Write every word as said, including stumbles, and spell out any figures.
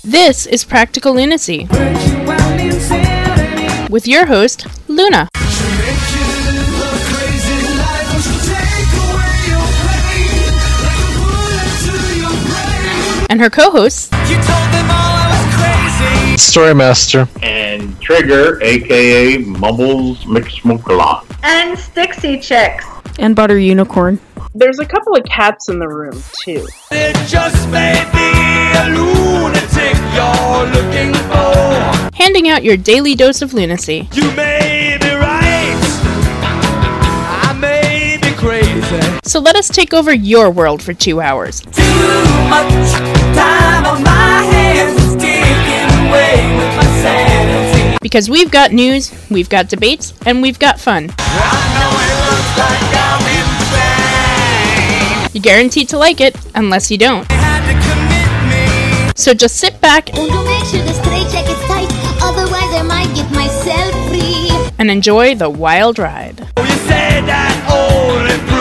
This is Practical Lunacy with your host, Luna. And her co-hosts, Storymaster and Trigger, aka Mumbles McSmoke-a-Lot, and Stixie Chicks, and Butter Unicorn. There's a couple of cats in the room, too. It just may be a lunatic you're looking for. Handing out your daily dose of lunacy. You may be right, I may be crazy. So let us take over your world for two hours. Too much time on my hands, taking away with my sanity. Because we've got news, we've got debates, and we've got fun. I know it looks like I'm insane. You're guaranteed to like it, unless you don't. They had to commit me. So just sit back And to make sure the straight check is tight, otherwise I might get myself free. and enjoy the wild ride. Oh, you say that only